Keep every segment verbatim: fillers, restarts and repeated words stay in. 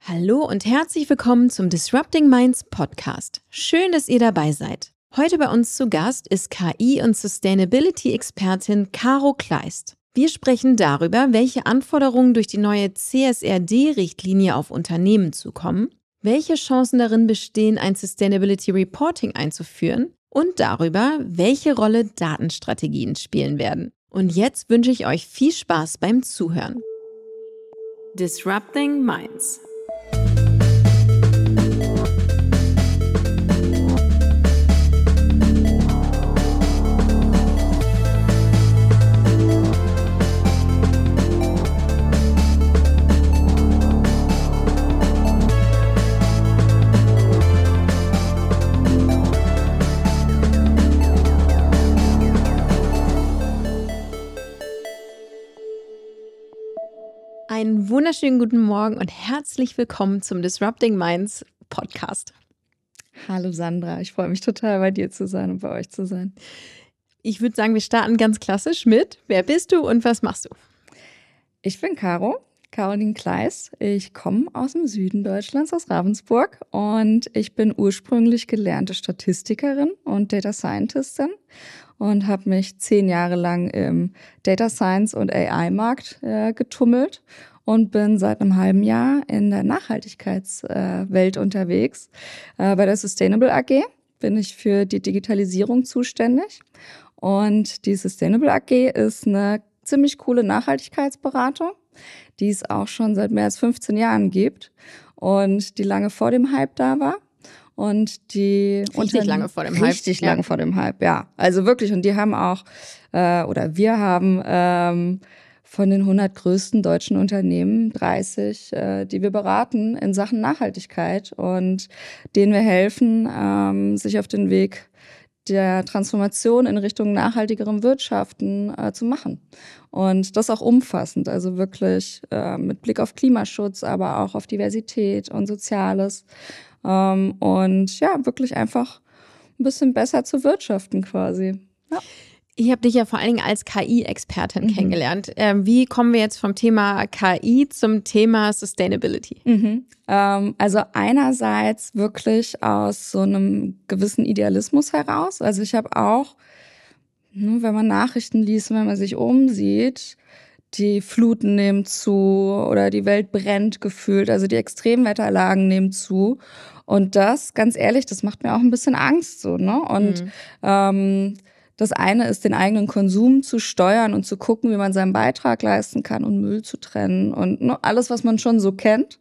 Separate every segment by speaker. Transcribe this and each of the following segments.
Speaker 1: Hallo und herzlich willkommen zum Disrupting Minds Podcast. Schön, dass ihr dabei seid. Heute bei uns zu Gast ist K I- und Sustainability-Expertin Caro Kleist. Wir sprechen darüber, welche Anforderungen durch die neue C S R D-Richtlinie auf Unternehmen zukommen, welche Chancen darin bestehen, ein Sustainability Reporting einzuführen und darüber, welche Rolle Datenstrategien spielen werden. Und jetzt wünsche ich euch viel Spaß beim Zuhören. Disrupting Minds. Einen wunderschönen guten Morgen und herzlich willkommen zum Disrupting Minds Podcast.
Speaker 2: Hallo Sandra, ich freue mich total, bei dir zu sein und bei euch zu sein.
Speaker 1: Ich würde sagen, wir starten ganz klassisch mit: Wer bist du und was machst du?
Speaker 2: Ich bin Caro, Caroline Kleist. Ich komme aus dem Süden Deutschlands, aus Ravensburg, und ich bin ursprünglich gelernte Statistikerin und Data Scientistin und habe mich zehn Jahre lang im Data Science und A I-Markt äh, getummelt und bin seit einem halben Jahr in der Nachhaltigkeitswelt äh, unterwegs. Äh, bei der Sustainable A G bin ich für die Digitalisierung zuständig. Und die Sustainable A G ist eine ziemlich coole Nachhaltigkeitsberatung, die es auch schon seit mehr als fünfzehn Jahren gibt und die lange vor dem Hype da war. Und die
Speaker 1: Richtig lange vor dem Hype.
Speaker 2: Richtig lange ja. vor dem Hype, ja. Also wirklich. Und die haben auch, äh, oder wir haben ähm, von den hundert größten deutschen Unternehmen dreißig, äh, die wir beraten in Sachen Nachhaltigkeit und denen wir helfen, ähm, sich auf den Weg der Transformation in Richtung nachhaltigerem Wirtschaften äh, zu machen. Und das auch umfassend, also wirklich äh, mit Blick auf Klimaschutz, aber auch auf Diversität und Soziales. Ähm, und ja, wirklich einfach ein bisschen besser zu wirtschaften quasi. Ja.
Speaker 1: Ich habe dich ja vor allen Dingen als K I-Expertin mhm. kennengelernt. Ähm, wie kommen wir jetzt vom Thema K I zum Thema Sustainability?
Speaker 2: Mhm. Ähm, also einerseits wirklich aus so einem gewissen Idealismus heraus. Also ich habe auch, wenn man Nachrichten liest, wenn man sich umsieht, die Fluten nehmen zu oder die Welt brennt gefühlt. Also die Extremwetterlagen nehmen zu. Und das, ganz ehrlich, das macht mir auch ein bisschen Angst so, ne? Und mhm. ähm, das eine ist, den eigenen Konsum zu steuern und zu gucken, wie man seinen Beitrag leisten kann und Müll zu trennen und ne, alles, was man schon so kennt.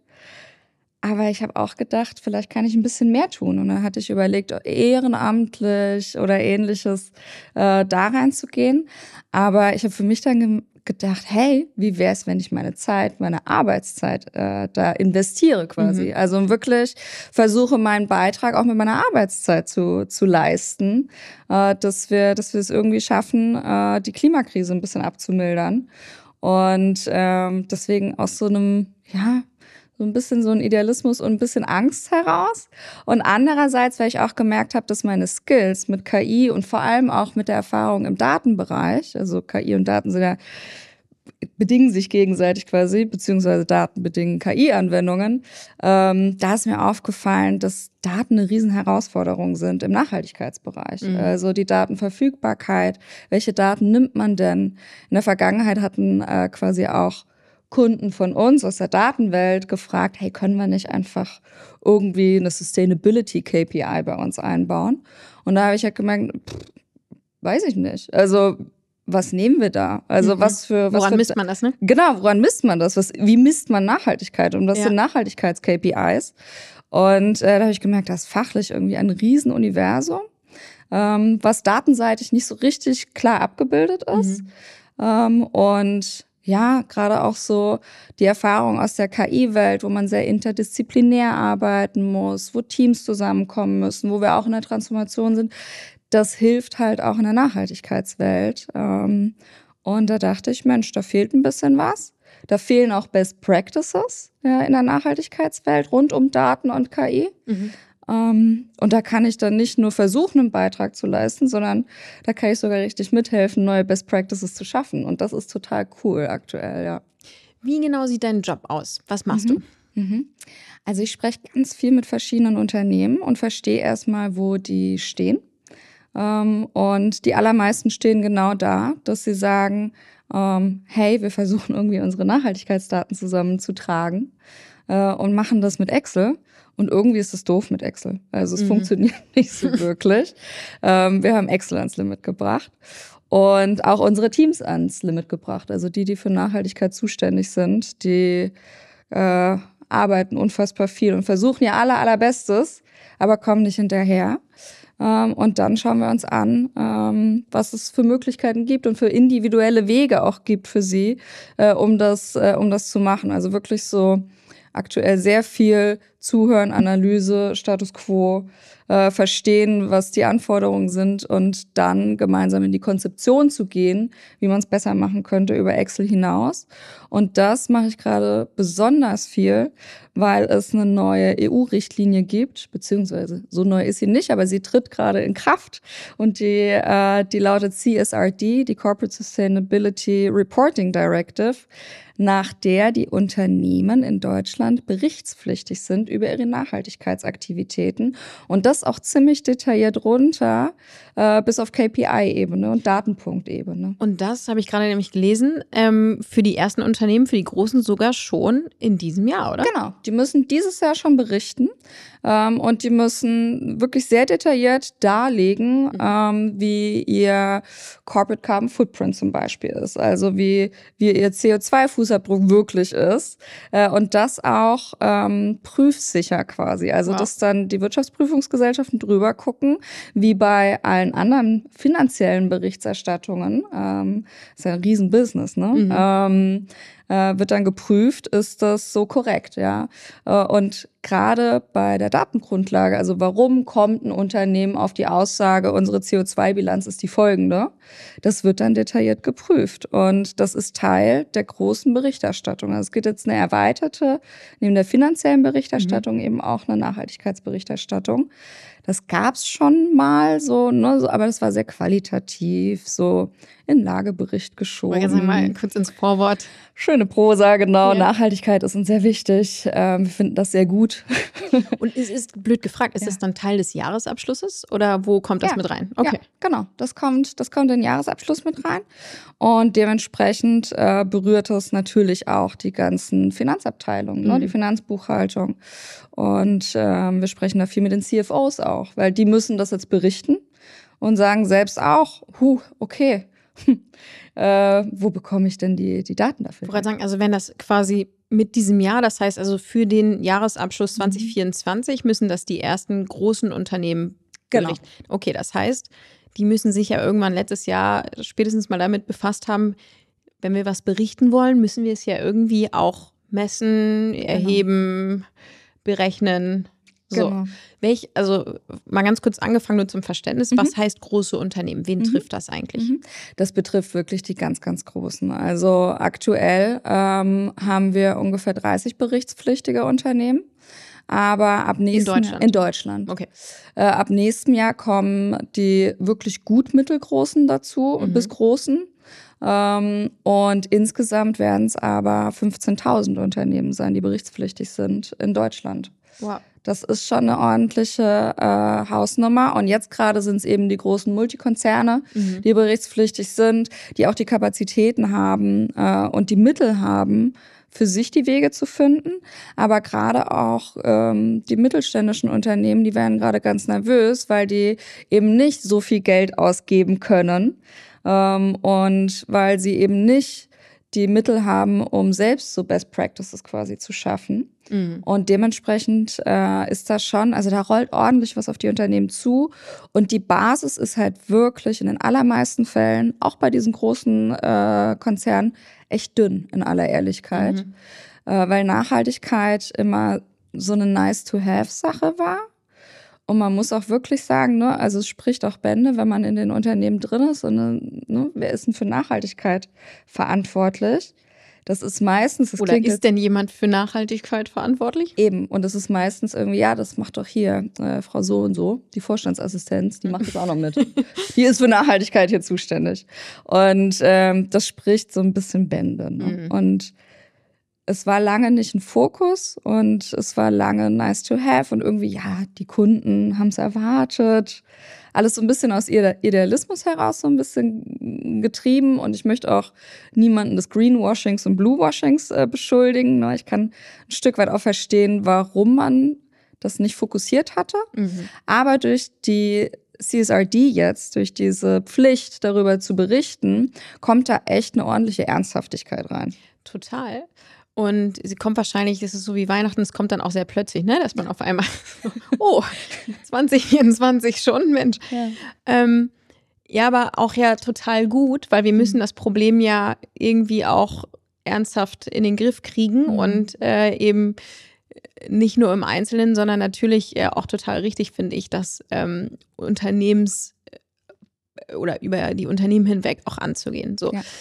Speaker 2: Aber ich habe auch gedacht, vielleicht kann ich ein bisschen mehr tun. Und dann hatte ich überlegt, ehrenamtlich oder ähnliches äh, da reinzugehen. Aber ich habe für mich dann ge- gedacht, hey, wie wäre es, wenn ich meine Zeit, meine Arbeitszeit äh, da investiere quasi. Mhm. Also wirklich versuche, meinen Beitrag auch mit meiner Arbeitszeit zu, zu leisten, äh, dass wir, dass wir es irgendwie schaffen, äh, die Klimakrise ein bisschen abzumildern. Und ähm, deswegen aus so einem, ja, so ein bisschen so ein Idealismus und ein bisschen Angst heraus. Und andererseits, weil ich auch gemerkt habe, dass meine Skills mit K I und vor allem auch mit der Erfahrung im Datenbereich, also K I und Daten sind ja, bedingen sich gegenseitig quasi, beziehungsweise Daten bedingen K I-Anwendungen. Ähm, da ist mir aufgefallen, dass Daten eine Riesenherausforderung sind im Nachhaltigkeitsbereich. Mhm. Also die Datenverfügbarkeit, welche Daten nimmt man denn? In der Vergangenheit hatten äh, quasi auch Kunden von uns aus der Datenwelt gefragt, hey, können wir nicht einfach irgendwie eine Sustainability-K P I bei uns einbauen? Und da habe ich halt gemerkt, pff, weiß ich nicht. Also was nehmen wir da? Also mhm. was für was
Speaker 1: Woran
Speaker 2: für,
Speaker 1: misst man das, ne?
Speaker 2: Genau, woran misst man das? Was, wie misst man Nachhaltigkeit? Und was ja. sind Nachhaltigkeits-K P Is? Und äh, da habe ich gemerkt, das ist fachlich irgendwie ein Riesenuniversum, ähm, was datenseitig nicht so richtig klar abgebildet ist. Mhm. Ähm, und ja, gerade auch so die Erfahrung aus der K I-Welt, wo man sehr interdisziplinär arbeiten muss, wo Teams zusammenkommen müssen, wo wir auch in der Transformation sind. Das hilft halt auch in der Nachhaltigkeitswelt. Und da dachte ich, Mensch, da fehlt ein bisschen was. Da fehlen auch Best Practices ja, in der Nachhaltigkeitswelt rund um Daten und K I. Mhm. Um, und da kann ich dann nicht nur versuchen, einen Beitrag zu leisten, sondern da kann ich sogar richtig mithelfen, neue Best Practices zu schaffen. Und das ist total cool aktuell, ja.
Speaker 1: Wie genau sieht dein Job aus? Was machst
Speaker 2: mhm.
Speaker 1: du?
Speaker 2: Mhm. Also ich spreche ganz viel mit verschiedenen Unternehmen und verstehe erstmal, wo die stehen. Ähm, und die allermeisten stehen genau da, dass sie sagen, ähm, hey, wir versuchen irgendwie unsere Nachhaltigkeitsdaten zusammenzutragen äh, und machen das mit Excel. Und irgendwie ist es doof mit Excel. Also es
Speaker 1: Mhm.
Speaker 2: funktioniert nicht so wirklich. Ähm, wir haben Excel ans Limit gebracht und auch unsere Teams ans Limit gebracht. Also die, die für Nachhaltigkeit zuständig sind, die äh, arbeiten unfassbar viel und versuchen ihr aller, allerbestes, aber kommen nicht hinterher. Ähm, und dann schauen wir uns an, ähm, was es für Möglichkeiten gibt und für individuelle Wege auch gibt für sie, äh, um das, äh, um das zu machen. Also wirklich so aktuell sehr viel Zuhören, Analyse, Status Quo, äh, verstehen, was die Anforderungen sind und dann gemeinsam in die Konzeption zu gehen, wie man es besser machen könnte über Excel hinaus. Und das mache ich gerade besonders viel, weil es eine neue E U-Richtlinie gibt, beziehungsweise so neu ist sie nicht, aber sie tritt gerade in Kraft und die, äh, die lautet C S R D, die Corporate Sustainability Reporting Directive, nach der die Unternehmen in Deutschland berichtspflichtig sind über ihre Nachhaltigkeitsaktivitäten und das auch ziemlich detailliert runter äh, bis auf K P I-Ebene und Datenpunktebene.
Speaker 1: Und das habe ich gerade nämlich gelesen, ähm, für die ersten Unternehmen, für die großen sogar schon in diesem Jahr, oder?
Speaker 2: Genau, die müssen dieses Jahr schon berichten ähm, und die müssen wirklich sehr detailliert darlegen, mhm. ähm, wie ihr Corporate Carbon Footprint zum Beispiel ist, also wie, wie ihr C O zwei Fußabdruck wirklich ist äh, und das auch ähm, prüfsicher quasi, also wow. dass dann die Wirtschaftsprüfungsgesellschaften drüber gucken, wie bei allen anderen finanziellen Berichterstattungen, ähm, ist ja ein Riesenbusiness, ne? Mhm. Ähm, äh, wird dann geprüft, ist das so korrekt, ja. Äh, und gerade bei der Datengrundlage, also warum kommt ein Unternehmen auf die Aussage, unsere C O zwei Bilanz ist die folgende, das wird dann detailliert geprüft. Und das ist Teil der großen Berichterstattung. Also es gibt jetzt eine erweiterte, neben der finanziellen Berichterstattung mhm. eben auch eine Nachhaltigkeitsberichterstattung. Das gab's schon mal so, ne, so, aber das war sehr qualitativ, so in Lagebericht geschoben.
Speaker 1: Ich mal kurz ins Vorwort.
Speaker 2: Schöne Prosa, genau. Ja. Nachhaltigkeit ist uns sehr wichtig. Ähm, wir finden das sehr gut.
Speaker 1: Und es ist blöd gefragt, ist ja. das dann Teil des Jahresabschlusses oder wo kommt das
Speaker 2: ja.
Speaker 1: mit rein? Okay.
Speaker 2: Ja, genau. Das kommt, das kommt in den Jahresabschluss mit rein. Und dementsprechend äh, berührt es natürlich auch die ganzen Finanzabteilungen, mhm. ne, die Finanzbuchhaltung. Und ähm, wir sprechen da viel mit den C F Os auch, weil die müssen das jetzt berichten und sagen selbst auch, huh, okay, äh, wo bekomme ich denn die, die Daten dafür?
Speaker 1: Ich wollte sagen, also wenn das quasi mit diesem Jahr, das heißt also für den Jahresabschluss zwanzig vierundzwanzig müssen das die ersten großen Unternehmen berichten. Genau. Okay, das heißt, die müssen sich ja irgendwann letztes Jahr spätestens mal damit befasst haben, wenn wir was berichten wollen, müssen wir es ja irgendwie auch messen, erheben, genau. berechnen. So, genau. Welch, also mal ganz kurz angefangen nur zum Verständnis, mhm. was heißt große Unternehmen? Wen mhm. trifft das eigentlich?
Speaker 2: Mhm. Das betrifft wirklich die ganz, ganz Großen. Also aktuell ähm, haben wir ungefähr dreißig berichtspflichtige Unternehmen. Aber ab nächstem
Speaker 1: in Deutschland.
Speaker 2: Jahr, in Deutschland.
Speaker 1: Okay.
Speaker 2: Äh, ab nächstem Jahr kommen die wirklich gut mittelgroßen dazu mhm. bis großen. Ähm, und insgesamt werden es aber fünfzehntausend Unternehmen sein, die berichtspflichtig sind in Deutschland.
Speaker 1: Wow.
Speaker 2: Das ist schon eine ordentliche äh, Hausnummer. Und jetzt gerade sind es eben die großen Multikonzerne, mhm. die berichtspflichtig sind, die auch die Kapazitäten haben äh, und die Mittel haben, für sich die Wege zu finden. Aber gerade auch ähm, die mittelständischen Unternehmen, die werden gerade ganz nervös, weil die eben nicht so viel Geld ausgeben können ähm, und weil sie eben nicht die Mittel haben, um selbst so Best Practices quasi zu schaffen. Mhm. Und dementsprechend äh, ist das schon, also da rollt ordentlich was auf die Unternehmen zu. Und die Basis ist halt wirklich in den allermeisten Fällen, auch bei diesen großen äh, Konzernen, echt dünn, in aller Ehrlichkeit. Mhm. Äh, weil Nachhaltigkeit immer so eine Nice-to-have-Sache war. Und man muss auch wirklich sagen, ne, also es spricht auch Bände, wenn man in den Unternehmen drin ist. Und ne, wer ist denn für Nachhaltigkeit verantwortlich? Das ist meistens... Das
Speaker 1: Oder ist jetzt, denn jemand für Nachhaltigkeit verantwortlich?
Speaker 2: Eben. Und das ist meistens irgendwie, ja, das macht doch hier äh, Frau so und so, die Vorstandsassistenz, die macht das auch noch mit. Die ist für Nachhaltigkeit hier zuständig. Und ähm, das spricht so ein bisschen Bände. Ne? Mhm. Und es war lange nicht ein Fokus und es war lange nice to have und irgendwie, ja, die Kunden haben es erwartet. Alles so ein bisschen aus Idealismus heraus so ein bisschen getrieben und ich möchte auch niemanden des Greenwashings und Bluewashings äh, beschuldigen. Ich kann ein Stück weit auch verstehen, warum man das nicht fokussiert hatte. Mhm. Aber durch die C S R D jetzt, durch diese Pflicht, darüber zu berichten, kommt da echt eine ordentliche Ernsthaftigkeit rein.
Speaker 1: Total. Und sie kommt wahrscheinlich, das ist so wie Weihnachten, es kommt dann auch sehr plötzlich, ne? Dass man auf einmal, oh, zwanzig vierundzwanzig schon, Mensch. Ja. Ähm, ja, aber auch ja total gut, weil wir müssen das Problem ja irgendwie auch ernsthaft in den Griff kriegen mhm. und äh, eben nicht nur im Einzelnen, sondern natürlich äh, auch total richtig, finde ich, dass ähm, Unternehmens- oder über die Unternehmen hinweg auch anzugehen. So. Ja.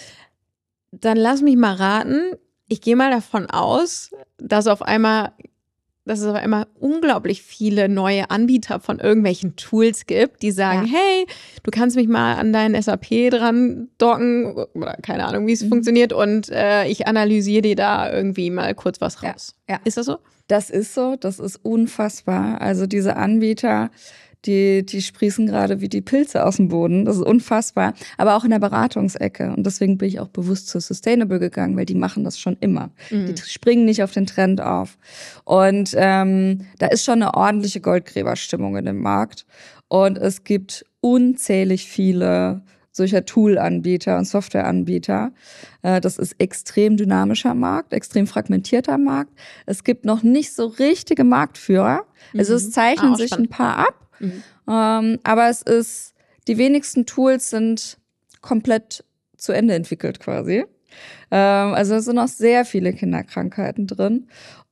Speaker 1: Dann lass mich mal raten, ich gehe mal davon aus, dass auf einmal, dass es auf einmal unglaublich viele neue Anbieter von irgendwelchen Tools gibt, die sagen, ja. hey, du kannst mich mal an deinen S A P dran docken, oder keine Ahnung, wie es mhm. funktioniert, und äh, ich analysiere dir da irgendwie mal kurz was raus.
Speaker 2: Ja. Ja.
Speaker 1: Ist das so?
Speaker 2: Das ist so, das ist unfassbar. Also diese Anbieter, die, die sprießen gerade wie die Pilze aus dem Boden. Das ist unfassbar. Aber auch in der Beratungsecke. Und deswegen bin ich auch bewusst zu Sustainable gegangen, weil die machen das schon immer. Mhm. Die springen nicht auf den Trend auf. Und ähm, da ist schon eine ordentliche Goldgräberstimmung in dem Markt. Und es gibt unzählig viele solcher Tool-Anbieter und Software-Anbieter. Das ist extrem dynamischer Markt, extrem fragmentierter Markt. Es gibt noch nicht so richtige Marktführer. Mhm. Also es zeichnen ah, sich spannend. ein paar ab. Mhm. Ähm, aber es ist, die wenigsten Tools sind komplett zu Ende entwickelt quasi. Ähm, also es sind noch sehr viele Kinderkrankheiten drin.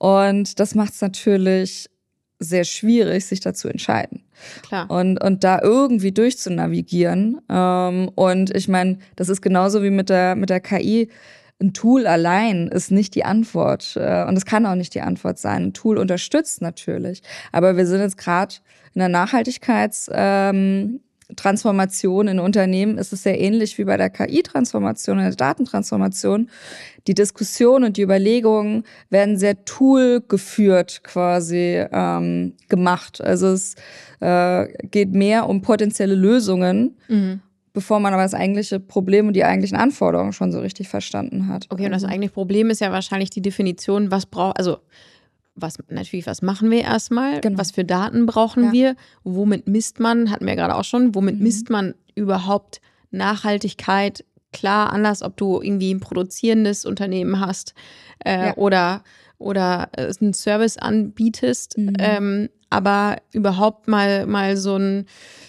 Speaker 2: Und das macht es natürlich sehr schwierig, sich dazu entscheiden.
Speaker 1: Klar. Und,
Speaker 2: und da irgendwie durchzunavigieren. Ähm, und ich meine, das ist genauso wie mit der, mit der K I. Ein Tool allein ist nicht die Antwort. Äh, und es kann auch nicht die Antwort sein. Ein Tool unterstützt natürlich. Aber wir sind jetzt gerade in der Nachhaltigkeits- ähm, Transformation in Unternehmen ist es sehr ähnlich wie bei der K I-Transformation, der Datentransformation. Die Diskussion und die Überlegungen werden sehr toolgeführt quasi ähm, gemacht. Also es äh, geht mehr um potenzielle Lösungen, mhm. bevor man aber das eigentliche Problem und die eigentlichen Anforderungen schon so richtig verstanden hat.
Speaker 1: Okay, und das eigentliche Problem ist ja wahrscheinlich die Definition, was braucht, also was natürlich, was machen wir erstmal? Genau. Was für Daten brauchen ja. wir? Womit misst man? Hatten wir gerade auch schon. Womit mhm. misst man überhaupt Nachhaltigkeit? Klar, anders, ob du irgendwie ein produzierendes Unternehmen hast äh, ja. oder, oder äh, einen Service anbietest. Mhm. Ähm, aber überhaupt mal, mal so ein,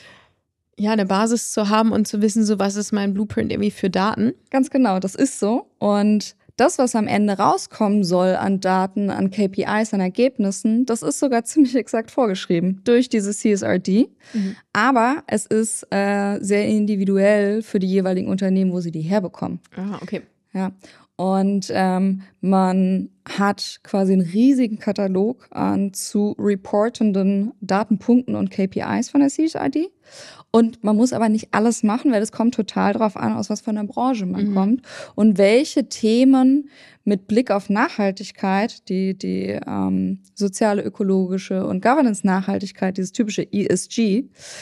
Speaker 1: ja, eine Basis zu haben und zu wissen, so was ist mein Blueprint irgendwie für Daten.
Speaker 2: Ganz genau, das ist so. Und das, was am Ende rauskommen soll an Daten, an K P Is, an Ergebnissen, das ist sogar ziemlich exakt vorgeschrieben durch diese C S R D. Mhm. Aber es ist äh, sehr individuell für die jeweiligen Unternehmen, wo sie die herbekommen.
Speaker 1: Ah, okay.
Speaker 2: Ja. Und ähm, man hat quasi einen riesigen Katalog an zu reportenden Datenpunkten und K P Is von der C S R D. Und man muss aber nicht alles machen, weil es kommt total drauf an, aus was von der Branche man mhm. kommt und welche Themen mit Blick auf Nachhaltigkeit, die die ähm, soziale, ökologische und Governance-Nachhaltigkeit, dieses typische E S G,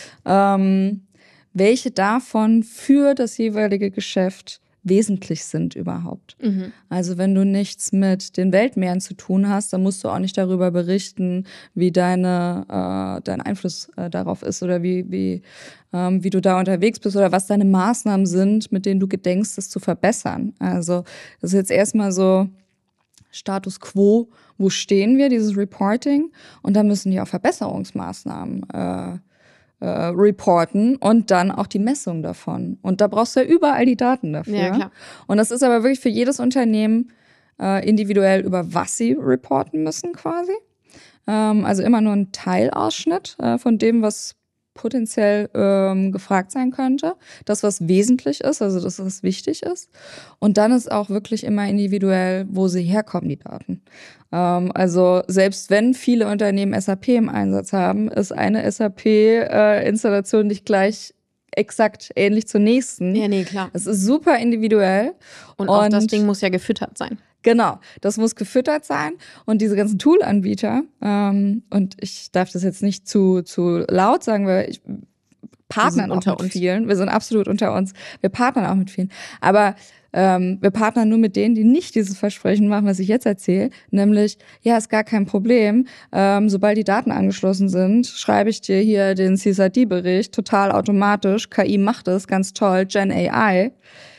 Speaker 2: ähm, welche davon für das jeweilige Geschäft wesentlich sind überhaupt. Mhm. Also wenn du nichts mit den Weltmeeren zu tun hast, dann musst du auch nicht darüber berichten, wie deine äh, dein Einfluss äh, darauf ist oder wie wie ähm, wie du da unterwegs bist oder was deine Maßnahmen sind, mit denen du gedenkst, das zu verbessern. Also das ist jetzt erstmal so Status quo, wo stehen wir, dieses Reporting, und da müssen die auch Verbesserungsmaßnahmen äh, Äh, reporten und dann auch die Messung davon. Und da brauchst du ja überall die Daten dafür.
Speaker 1: Ja, klar.
Speaker 2: Und das ist aber wirklich für jedes Unternehmen äh, individuell, über was sie reporten müssen quasi. Ähm, also immer nur ein Teilausschnitt äh, von dem, was potenziell ähm, gefragt sein könnte. Das, was wesentlich ist, also das, was wichtig ist. Und dann ist auch wirklich immer individuell, wo sie herkommen, die Daten. Ähm, also selbst wenn viele Unternehmen S A P im Einsatz haben, ist eine S A P-Installation äh, nicht gleich exakt ähnlich zur nächsten.
Speaker 1: Ja, nee, klar.
Speaker 2: Es ist super individuell.
Speaker 1: Und auch und das Ding muss ja gefüttert sein.
Speaker 2: Genau, das muss gefüttert sein. Und diese ganzen Tool-Anbieter, ähm, und ich darf das jetzt nicht zu, zu laut sagen, weil ich partnern auch mit uns. vielen. Wir sind absolut unter uns. Wir partnern auch mit vielen. Aber ähm, wir partnern nur mit denen, die nicht dieses Versprechen machen, was ich jetzt erzähle. Nämlich, ja, ist gar kein Problem. Ähm, sobald die Daten angeschlossen sind, schreibe ich dir hier den C S R D-Bericht total automatisch. K I macht es, ganz toll. Gen A I.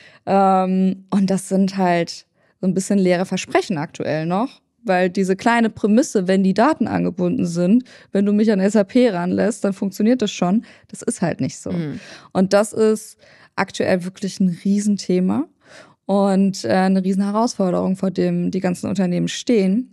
Speaker 2: Ähm, und das sind halt so ein bisschen leere Versprechen aktuell noch. Weil diese kleine Prämisse, wenn die Daten angebunden sind, wenn du mich an S A P ranlässt, dann funktioniert das schon. Das ist halt nicht so. Mhm. Und das ist aktuell wirklich ein Riesenthema und äh, eine riesen Herausforderung, vor dem die ganzen Unternehmen stehen.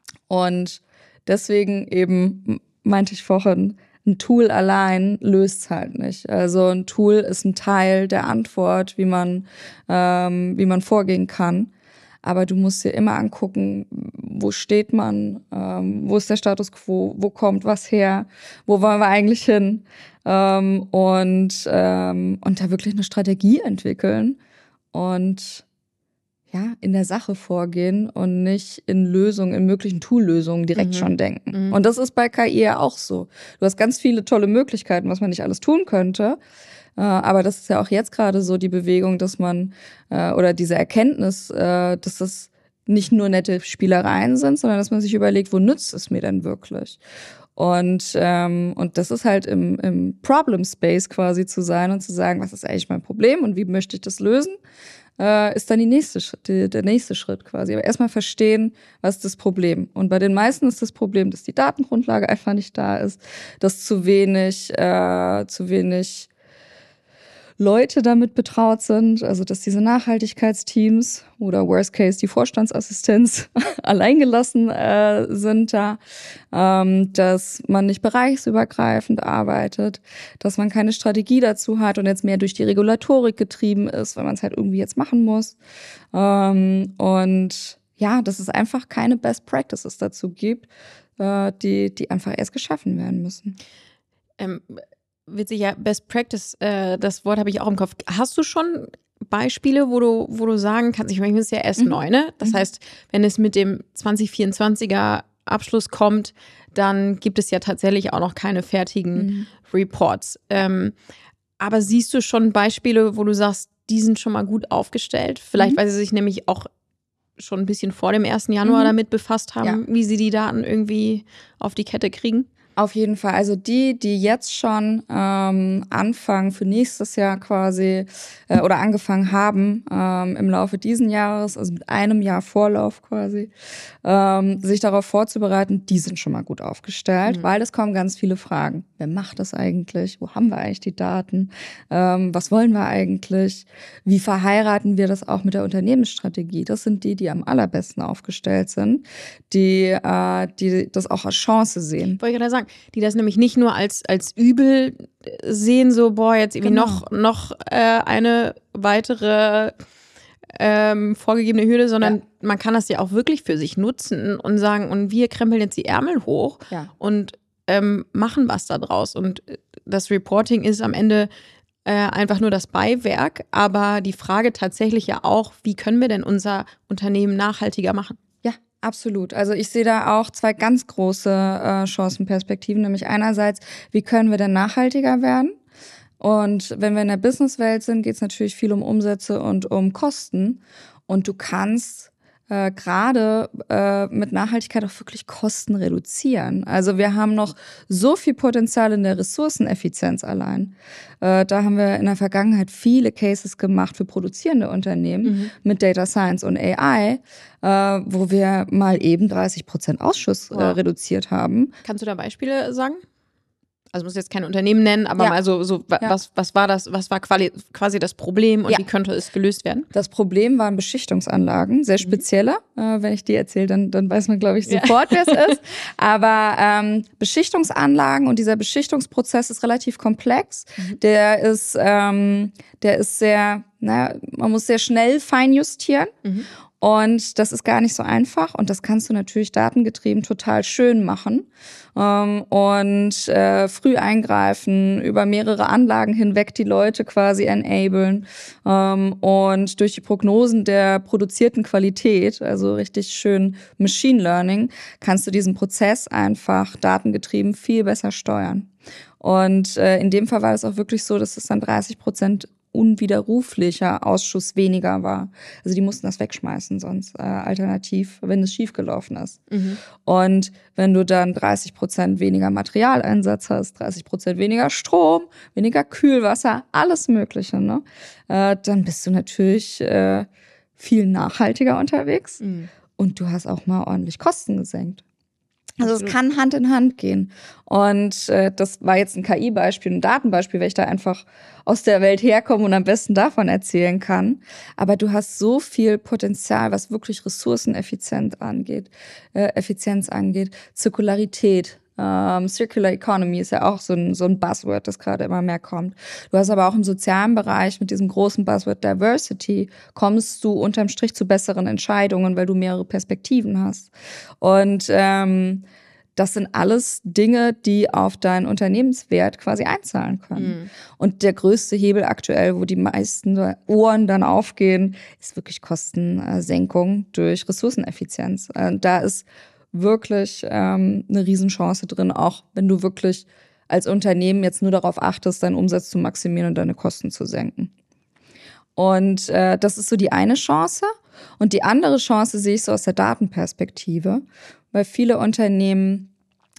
Speaker 2: Und deswegen eben meinte ich vorhin, ein Tool allein löst's halt nicht. Also ein Tool ist ein Teil der Antwort, wie man, ähm, wie man vorgehen kann. Aber du musst dir immer angucken, wo steht man, ähm, wo ist der Status quo, wo kommt was her, wo wollen wir eigentlich hin, ähm, und ähm, und da wirklich eine Strategie entwickeln und ja in der Sache vorgehen und nicht in Lösungen, in möglichen Tool-Lösungen direkt mhm. schon denken. Mhm. Und das ist bei K I ja auch so. Du hast ganz viele tolle Möglichkeiten, was man nicht alles tun könnte. Aber das ist ja auch jetzt gerade so die Bewegung, dass man, äh, oder diese Erkenntnis, äh, dass das nicht nur nette Spielereien sind, sondern dass man sich überlegt, wo nützt es mir denn wirklich? Und ähm, und das ist halt im, im Problem Space quasi zu sein und zu sagen, was ist eigentlich mein Problem und wie möchte ich das lösen, äh, ist dann die nächste, die, der nächste Schritt quasi. Aber erstmal verstehen, was ist das Problem. Und bei den meisten ist das Problem, dass die Datengrundlage einfach nicht da ist, dass zu wenig, äh, zu wenig Leute damit betraut sind, also dass diese Nachhaltigkeitsteams oder worst case die Vorstandsassistenz alleingelassen äh, sind da, ähm, dass man nicht bereichsübergreifend arbeitet, dass man keine Strategie dazu hat und jetzt mehr durch die Regulatorik getrieben ist, weil man es halt irgendwie jetzt machen muss. Ähm, und ja, dass es einfach keine Best Practices dazu gibt, äh, die, die einfach erst geschaffen werden müssen.
Speaker 1: Ähm Witzig, ja, Best Practice, äh, das Wort habe ich auch im Kopf. Hast du schon Beispiele, wo du, wo du sagen kannst, ich meine, das ist ja erst mhm. neu, ne? Das mhm. heißt, wenn es mit dem zwanzig vierundzwanziger Abschluss kommt, dann gibt es ja tatsächlich auch noch keine fertigen mhm. Reports. Ähm, aber siehst du schon Beispiele, wo du sagst, die sind schon mal gut aufgestellt? Vielleicht, mhm. weil sie sich nämlich auch schon ein bisschen vor dem ersten Januar mhm. damit befasst haben, ja. wie sie die Daten irgendwie auf die Kette kriegen?
Speaker 2: Auf jeden Fall. Also die, die jetzt schon ähm, anfangen für nächstes Jahr quasi äh, oder angefangen haben ähm, im Laufe diesen Jahres, also mit einem Jahr Vorlauf quasi, ähm, sich darauf vorzubereiten, die sind schon mal gut aufgestellt, mhm. weil es kommen ganz viele Fragen. Wer macht das eigentlich? Wo haben wir eigentlich die Daten? Ähm, was wollen wir eigentlich? Wie verheiraten wir das auch mit der Unternehmensstrategie? Das sind die, die am allerbesten aufgestellt sind, die, äh, die das auch als Chance sehen.
Speaker 1: Wollte ich gerade sagen, die das nämlich nicht nur als, als Übel sehen, so, boah, jetzt irgendwie genau. noch, noch äh, eine weitere ähm, vorgegebene Hürde, sondern ja. man kann das ja auch wirklich für sich nutzen und sagen, und wir krempeln jetzt die Ärmel hoch
Speaker 2: ja.
Speaker 1: und ähm, machen was da draus. Und das Reporting ist am Ende äh, einfach nur das Beiwerk, aber die Frage tatsächlich ja auch, wie können wir denn unser Unternehmen nachhaltiger machen?
Speaker 2: Absolut. Also ich sehe da auch zwei ganz große äh, Chancenperspektiven, nämlich einerseits, wie können wir denn nachhaltiger werden? Und wenn wir in der Businesswelt sind, geht es natürlich viel um Umsätze und um Kosten. Und du kannst äh, gerade äh, mit Nachhaltigkeit auch wirklich Kosten reduzieren. Also wir haben noch so viel Potenzial in der Ressourceneffizienz allein. Äh, da haben wir in der Vergangenheit viele Cases gemacht für produzierende Unternehmen mhm. mit Data Science und A I, äh, wo wir mal eben dreißig Prozent Ausschuss wow. äh, reduziert haben.
Speaker 1: Kannst du da Beispiele sagen? Also muss jetzt kein Unternehmen nennen, aber ja. mal so, so ja. was, was war das, was war quasi, quasi das Problem und ja. wie könnte es gelöst werden?
Speaker 2: Das Problem waren Beschichtungsanlagen, sehr spezielle. Mhm. Äh, wenn ich die erzähle, dann, dann weiß man, glaube ich, sofort, ja. wer es ist. Aber ähm, Beschichtungsanlagen und dieser Beschichtungsprozess ist relativ komplex. Mhm. Der ist, ähm, der ist sehr, naja, man muss sehr schnell feinjustieren. Mhm. Und das ist gar nicht so einfach und das kannst du natürlich datengetrieben total schön machen ähm, und äh, früh eingreifen, über mehrere Anlagen hinweg die Leute quasi enablen ähm, und durch die Prognosen der produzierten Qualität, also richtig schön Machine Learning, kannst du diesen Prozess einfach datengetrieben viel besser steuern. Und äh, in dem Fall war es auch wirklich so, dass es dann dreißig Prozent unwiderruflicher Ausschuss weniger war. Also die mussten das wegschmeißen sonst, äh, alternativ, wenn es schiefgelaufen ist. Mhm. Und wenn du dann dreißig Prozent weniger Materialeinsatz hast, dreißig Prozent weniger Strom, weniger Kühlwasser, alles Mögliche, ne? Äh, dann bist du natürlich äh, viel nachhaltiger unterwegs mhm. und du hast auch mal ordentlich Kosten gesenkt. Also es kann Hand in Hand gehen. Und äh, das war jetzt ein K I-Beispiel, ein Datenbeispiel, weil ich da einfach aus der Welt herkomme und am besten davon erzählen kann. Aber du hast so viel Potenzial, was wirklich Ressourceneffizienz angeht, äh, Effizienz angeht, Zirkularität. Ähm, Circular Economy ist ja auch so ein, so ein Buzzword, das gerade immer mehr kommt. Du hast aber auch im sozialen Bereich mit diesem großen Buzzword Diversity kommst du unterm Strich zu besseren Entscheidungen, weil du mehrere Perspektiven hast. Und ähm, das sind alles Dinge, die auf deinen Unternehmenswert quasi einzahlen können. Mhm. Und der größte Hebel aktuell, wo die meisten Ohren dann aufgehen, ist wirklich Kostensenkung durch Ressourceneffizienz. Und da ist wirklich ähm, eine Riesenchance drin, auch wenn du wirklich als Unternehmen jetzt nur darauf achtest, deinen Umsatz zu maximieren und deine Kosten zu senken. Und äh, das ist so die eine Chance. Und die andere Chance sehe ich so aus der Datenperspektive, weil viele Unternehmen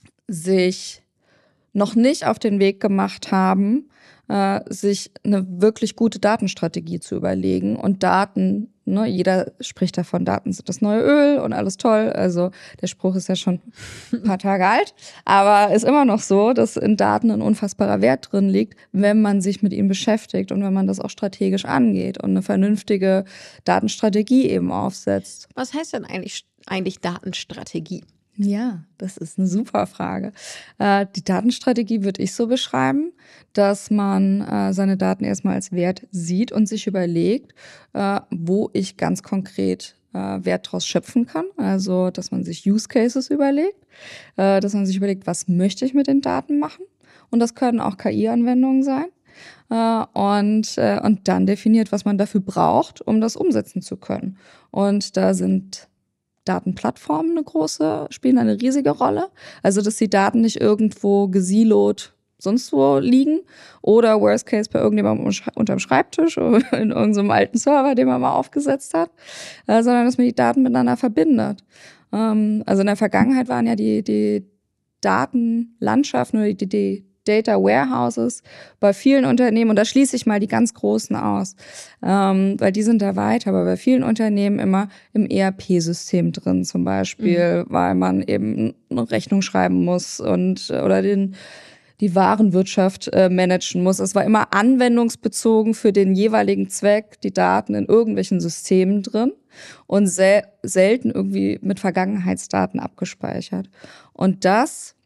Speaker 2: sich noch nicht auf den Weg gemacht haben, äh, sich eine wirklich gute Datenstrategie zu überlegen und Daten, ne, jeder spricht davon, Daten sind das neue Öl und alles toll. Also der Spruch ist ja schon ein paar Tage alt, aber ist immer noch so, dass in Daten ein unfassbarer Wert drin liegt, wenn man sich mit ihnen beschäftigt und wenn man das auch strategisch angeht und eine vernünftige Datenstrategie eben aufsetzt.
Speaker 1: Was heißt denn eigentlich, eigentlich Datenstrategie?
Speaker 2: Ja, das ist eine super Frage. Äh, die Datenstrategie würde ich so beschreiben, dass man äh, seine Daten erstmal als Wert sieht und sich überlegt, äh, wo ich ganz konkret äh, Wert draus schöpfen kann. Also, dass man sich Use Cases überlegt, äh, dass man sich überlegt, was möchte ich mit den Daten machen? Und das können auch K I-Anwendungen sein. Äh, und, äh, und dann definiert, was man dafür braucht, um das umsetzen zu können. Und da sind Datenplattformen eine große, spielen eine riesige Rolle. Also, dass die Daten nicht irgendwo gesiloed sonst wo liegen oder worst case bei irgendjemandem unterm Schreibtisch oder in irgendeinem alten Server, den man mal aufgesetzt hat, äh, sondern dass man die Daten miteinander verbindet. Ähm, also in der Vergangenheit waren ja die, die Datenlandschaften oder die, die Data Warehouses bei vielen Unternehmen, und da schließe ich mal die ganz Großen aus, ähm, weil die sind da weiter, aber bei vielen Unternehmen immer im E R P-System drin zum Beispiel, mhm. weil man eben eine Rechnung schreiben muss und oder den die Warenwirtschaft äh, managen muss. Es war immer anwendungsbezogen für den jeweiligen Zweck, die Daten in irgendwelchen Systemen drin und sel- selten irgendwie mit Vergangenheitsdaten abgespeichert. Und das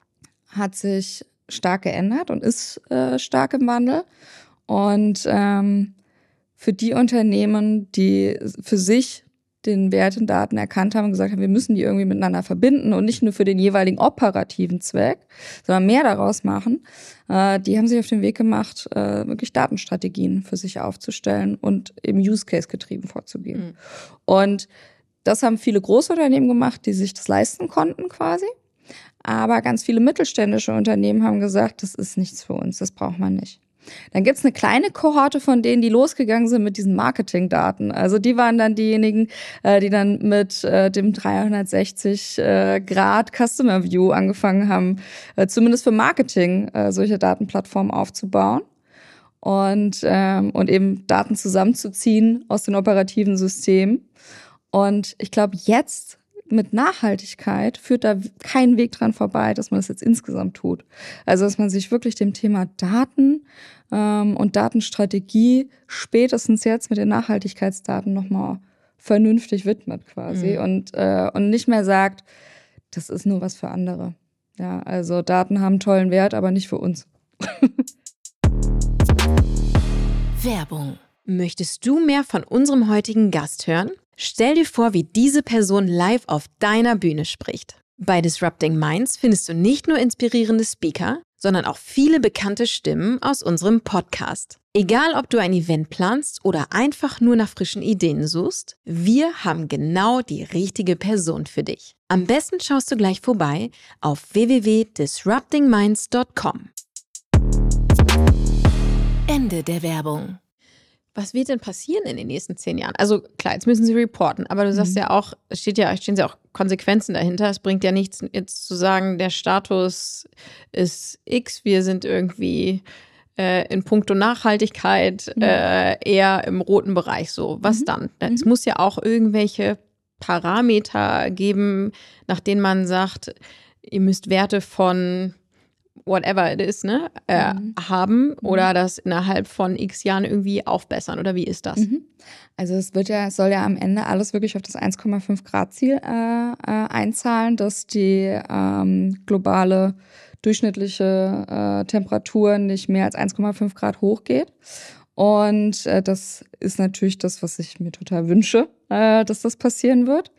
Speaker 2: hat sich stark geändert und ist äh, stark im Wandel. Und ähm, für die Unternehmen, die für sich den Wert in Daten erkannt haben und gesagt haben, wir müssen die irgendwie miteinander verbinden und nicht nur für den jeweiligen operativen Zweck, sondern mehr daraus machen, äh, die haben sich auf den Weg gemacht, äh, wirklich Datenstrategien für sich aufzustellen und eben Use-Case-getrieben vorzugehen. Mhm. Und das haben viele Großunternehmen gemacht, die sich das leisten konnten quasi. Aber ganz viele mittelständische Unternehmen haben gesagt, das ist nichts für uns, das braucht man nicht. Dann gibt's eine kleine Kohorte von denen, die losgegangen sind mit diesen Marketingdaten. Also die waren dann diejenigen, äh, die dann mit äh, dem dreihundertsechzig Grad Customer View angefangen haben, äh, zumindest für Marketing äh, solche Datenplattformen aufzubauen und, ähm, und eben Daten zusammenzuziehen aus den operativen Systemen. Und ich glaube, jetzt mit Nachhaltigkeit führt da kein Weg dran vorbei, dass man das jetzt insgesamt tut. Also, dass man sich wirklich dem Thema Daten ähm, und Datenstrategie spätestens jetzt mit den Nachhaltigkeitsdaten nochmal vernünftig widmet quasi mhm. und, äh, und nicht mehr sagt, das ist nur was für andere. Ja, also Daten haben tollen Wert, aber nicht für uns.
Speaker 1: Werbung. Möchtest du mehr von unserem heutigen Gast hören? Stell dir vor, wie diese Person live auf deiner Bühne spricht. Bei Disrupting Minds findest du nicht nur inspirierende Speaker, sondern auch viele bekannte Stimmen aus unserem Podcast. Egal, ob du ein Event planst oder einfach nur nach frischen Ideen suchst, wir haben genau die richtige Person für dich. Am besten schaust du gleich vorbei auf w w w punkt disrupting minds punkt com. Ende der Werbung. Was wird denn passieren in den nächsten zehn Jahren? Also klar, jetzt müssen sie reporten, aber du sagst mhm. ja auch, es steht ja, stehen ja auch Konsequenzen dahinter. Es bringt ja nichts, jetzt zu sagen, der Status ist X, wir sind irgendwie äh, in puncto Nachhaltigkeit mhm. äh, eher im roten Bereich so. Was mhm. dann? Mhm. Es muss ja auch irgendwelche Parameter geben, nach denen man sagt, ihr müsst Werte von whatever it is, ne, äh, mhm. haben oder das innerhalb von x Jahren irgendwie aufbessern, oder wie ist das?
Speaker 2: Mhm. Also es wird ja, es soll ja am Ende alles wirklich auf das eins Komma fünf Grad Ziel äh, äh, einzahlen, dass die ähm, globale durchschnittliche äh, Temperatur nicht mehr als eins Komma fünf Grad hochgeht. Und äh, das ist natürlich das, was ich mir total wünsche, äh, dass das passieren wird.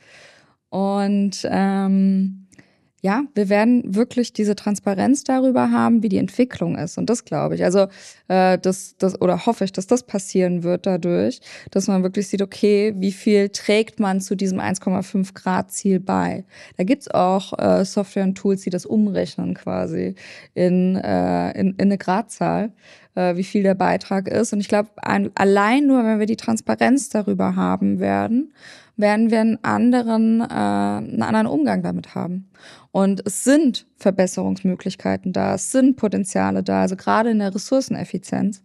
Speaker 2: Und ähm, ja, wir werden wirklich diese Transparenz darüber haben, wie die Entwicklung ist. Und das glaube ich. Also äh, das, das oder hoffe ich, dass das passieren wird dadurch, dass man wirklich sieht, okay, wie viel trägt man zu diesem eins Komma fünf Grad Ziel bei. Da gibt's auch äh, Software und Tools, die das umrechnen quasi in, äh, in, in eine Gradzahl, äh, wie viel der Beitrag ist. Und ich glaube, allein nur, wenn wir die Transparenz darüber haben werden, werden wir einen anderen, äh, einen anderen Umgang damit haben. Und es sind Verbesserungsmöglichkeiten da, es sind Potenziale da, also gerade in der Ressourceneffizienz.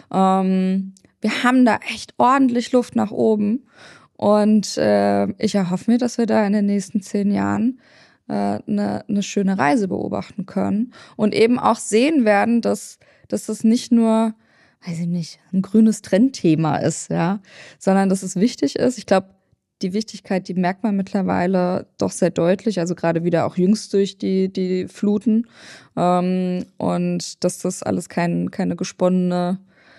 Speaker 2: Ähm, wir haben da echt ordentlich Luft nach oben. Und äh, ich erhoffe mir, dass wir da in den nächsten zehn Jahren äh, eine, eine schöne Reise beobachten können. Und eben auch sehen werden, dass, dass das nicht nur, weiß ich nicht, ein grünes Trendthema ist, ja, sondern dass es wichtig ist. Ich glaube, die Wichtigkeit, die merkt man mittlerweile doch sehr deutlich, also gerade wieder auch jüngst durch die, die Fluten. Ähm, und dass das alles kein, keine gesponnene,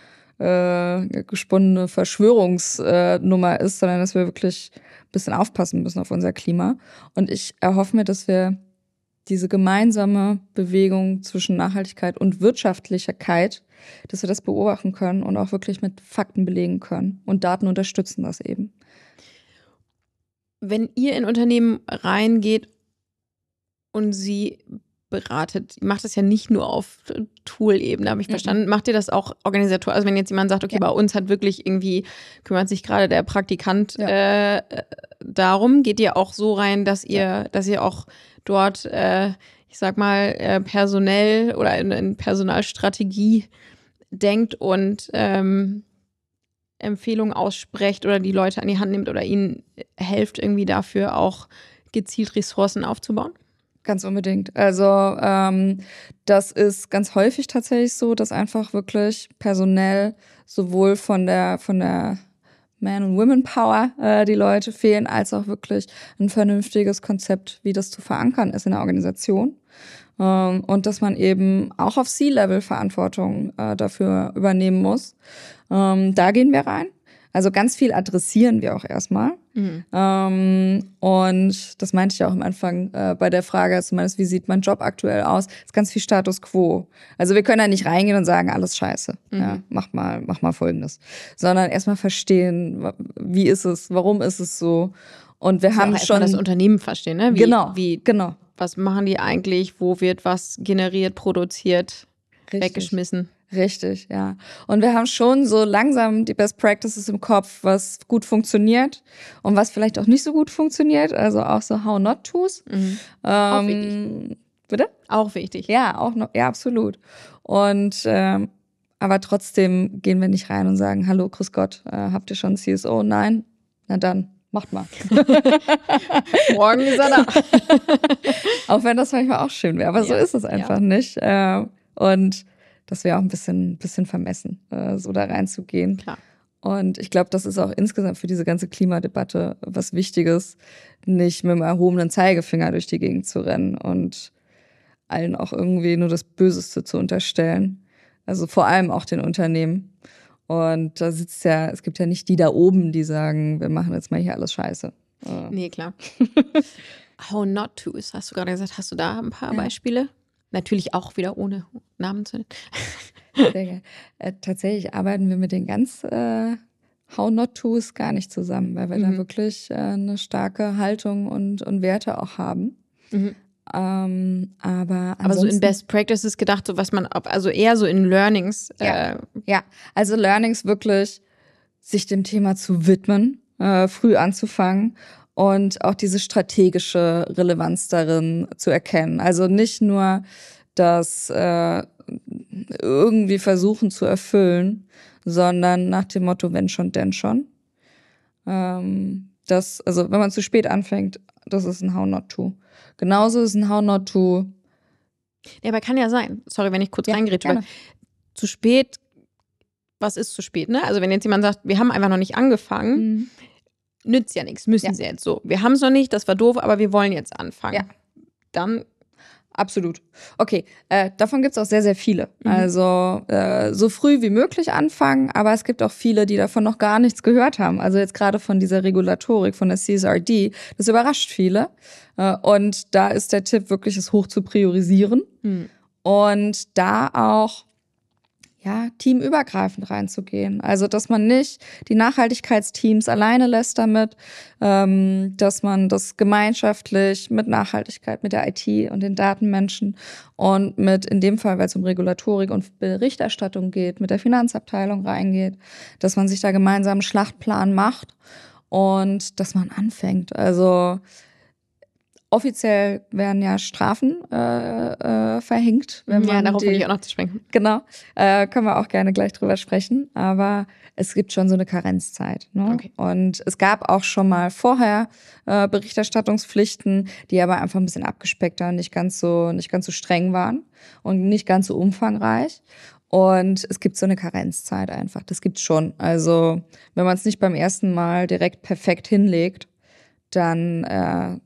Speaker 2: äh, gesponnene Verschwörungsnummer ist, sondern dass wir wirklich ein bisschen aufpassen müssen auf unser Klima. Und ich erhoffe mir, dass wir diese gemeinsame Bewegung zwischen Nachhaltigkeit und Wirtschaftlichkeit, dass wir das beobachten können und auch wirklich mit Fakten belegen können. Und Daten unterstützen das eben.
Speaker 1: Wenn ihr in Unternehmen reingeht und sie beratet, ihr macht das ja nicht nur auf Tool-Ebene, habe ich mhm. verstanden. Macht ihr das auch organisatorisch? Also wenn jetzt jemand sagt, okay, ja. bei uns hat wirklich irgendwie, kümmert sich gerade der Praktikant ja. äh, darum, geht ihr auch so rein, dass ihr, ja. dass ihr auch dort, äh, ich sag mal, äh, personell oder in, in Personalstrategie denkt und ähm, Empfehlungen aussprecht oder die Leute an die Hand nimmt oder ihnen helft, irgendwie dafür auch gezielt Ressourcen aufzubauen?
Speaker 2: Ganz unbedingt. Also ähm, das ist ganz häufig tatsächlich so, dass einfach wirklich personell sowohl von der von der Man- und Women-Power äh, die Leute fehlen, als auch wirklich ein vernünftiges Konzept, wie das zu verankern ist in der Organisation. Ähm, und dass man eben auch auf C-Level Verantwortung äh, dafür übernehmen muss. Ähm, da gehen wir rein. Also ganz viel adressieren wir auch erstmal. Mhm. Ähm, und das meinte ich auch am Anfang äh, bei der Frage, zumindest, wie sieht mein Job aktuell aus? Ist ganz viel Status quo. Also wir können da nicht reingehen und sagen, alles scheiße. Mhm. Ja, mach mal, mach mal Folgendes. Sondern erstmal verstehen, wie ist es, warum ist es so? Und wir
Speaker 1: also
Speaker 2: haben
Speaker 1: auch
Speaker 2: schon
Speaker 1: das Unternehmen verstehen, ne? Wie,
Speaker 2: genau,
Speaker 1: wie,
Speaker 2: genau.
Speaker 1: Was machen die eigentlich? Wo wird was generiert, produziert, Richtig. weggeschmissen?
Speaker 2: Richtig, ja. Und wir haben schon so langsam die Best Practices im Kopf, was gut funktioniert und was vielleicht auch nicht so gut funktioniert. Also auch so How Not To's. Mhm. Ähm,
Speaker 1: auch wichtig.
Speaker 2: Bitte?
Speaker 1: Auch wichtig.
Speaker 2: Ja, auch noch, ja, absolut. Und ähm, aber trotzdem gehen wir nicht rein und sagen, hallo, grüß Gott, äh, habt ihr schon C S O? Nein? Na dann, macht mal.
Speaker 1: Morgen ist er da.
Speaker 2: Auch wenn das manchmal auch schön wäre, aber ja. so ist es einfach ja. nicht. Äh, und das wäre auch ein bisschen, bisschen vermessen, äh, so da reinzugehen.
Speaker 1: Klar.
Speaker 2: Und ich glaube, das ist auch insgesamt für diese ganze Klimadebatte was Wichtiges, nicht mit dem erhobenen Zeigefinger durch die Gegend zu rennen und allen auch irgendwie nur das Böseste zu unterstellen. Also vor allem auch den Unternehmen. Und da sitzt ja, es gibt ja nicht die da oben, die sagen, wir machen jetzt mal hier alles scheiße. Äh.
Speaker 1: Nee, klar. How not to ist, hast du gerade gesagt. Hast du da ein paar
Speaker 2: Ja.
Speaker 1: Beispiele? Natürlich auch wieder ohne Namen zu nennen.
Speaker 2: Sehr geil. Äh, tatsächlich arbeiten wir mit den ganz äh, How not to's gar nicht zusammen, weil wir
Speaker 1: Mhm.
Speaker 2: da wirklich äh, eine starke Haltung und, und Werte auch haben.
Speaker 1: Mhm.
Speaker 2: Ähm, aber
Speaker 1: Aber so in
Speaker 2: ansonsten-
Speaker 1: Best Practices gedacht, so was man, ob- also eher so in Learnings.
Speaker 2: Ja.
Speaker 1: Äh,
Speaker 2: Ja, also Learnings wirklich, sich dem Thema zu widmen, äh, früh anzufangen und auch diese strategische Relevanz darin zu erkennen. Also nicht nur das äh, irgendwie versuchen zu erfüllen, sondern nach dem Motto, wenn schon, denn schon. Ähm, das, also wenn man zu spät anfängt, das ist ein How not to. Genauso ist ein How not to.
Speaker 1: ja, aber kann ja sein. Sorry, wenn ich kurz
Speaker 2: Ja,
Speaker 1: reingrätsche.
Speaker 2: gerne.
Speaker 1: weil Zu spät, was ist zu spät, ne? Also wenn jetzt jemand sagt, wir haben einfach noch nicht angefangen,
Speaker 2: Mhm.
Speaker 1: nützt ja nichts, müssen
Speaker 2: Ja.
Speaker 1: sie jetzt so. Wir haben es noch nicht, das war doof, aber wir wollen jetzt anfangen.
Speaker 2: Ja.
Speaker 1: Dann,
Speaker 2: Absolut. Okay, äh, davon gibt's auch sehr, sehr viele.
Speaker 1: Mhm.
Speaker 2: Also äh, so früh wie möglich anfangen, aber es gibt auch viele, die davon noch gar nichts gehört haben. Also jetzt gerade von dieser Regulatorik, von der C S R D, das überrascht viele. Äh, und da ist der Tipp wirklich, es hoch zu priorisieren
Speaker 1: hm.
Speaker 2: und da auch ja, teamübergreifend reinzugehen. Also, dass man nicht die Nachhaltigkeitsteams alleine lässt damit, ähm, dass man das gemeinschaftlich mit Nachhaltigkeit, mit der I T und den Datenmenschen und mit, in dem Fall, weil es um Regulatorik und Berichterstattung geht, mit der Finanzabteilung reingeht, dass man sich da gemeinsam einen Schlachtplan macht und dass man anfängt. Also, offiziell werden ja Strafen äh, äh, verhängt, wenn man
Speaker 1: ja, darauf
Speaker 2: die,
Speaker 1: will ich auch noch zu sprechen.
Speaker 2: Genau, äh, können wir auch gerne gleich drüber sprechen. Aber es gibt schon so eine Karenzzeit. Ne?
Speaker 1: Okay.
Speaker 2: Und es gab auch schon mal vorher äh, Berichterstattungspflichten, die aber einfach ein bisschen abgespeckter und nicht ganz so, nicht ganz so streng waren und nicht ganz so umfangreich. Und es gibt so eine Karenzzeit einfach. Das gibt's schon. Also wenn man es nicht beim ersten Mal direkt perfekt hinlegt, dann äh,